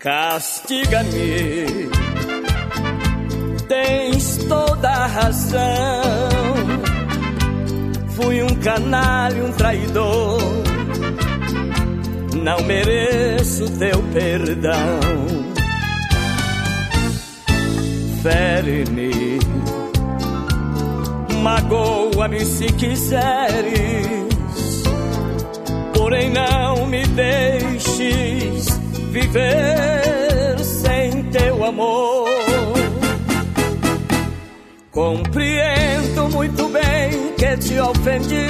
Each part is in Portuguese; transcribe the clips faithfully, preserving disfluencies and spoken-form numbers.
castiga-me. Tens toda a razão. Fui um canalha, um traidor. Não mereço teu perdão. Fere-me, magoa-me se quiseres, porém não me deixes viver sem teu amor. Compreendo muito bem que te ofendi,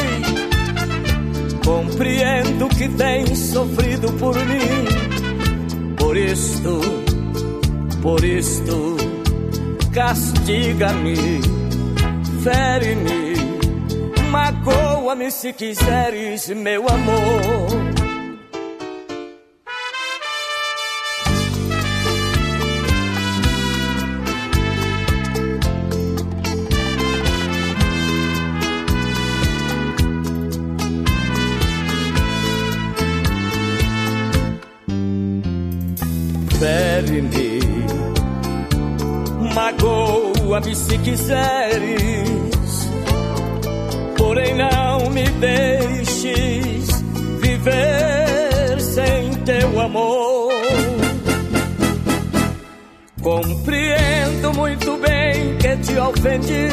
compreendo que tens sofrido por mim. Por isto, por isto, castiga-me, fere-me, magoa-me se quiseres, meu amor. Fere-me, magoa-me se quiseres, porém não me deixes viver sem teu amor. Compreendo muito bem que te ofendi,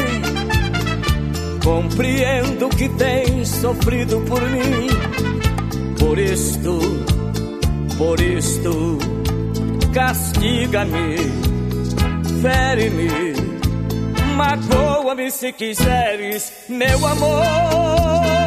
compreendo que tens sofrido por mim. Por isto, por isto, castiga-me, fere-me, magoa-me se quiseres, meu amor.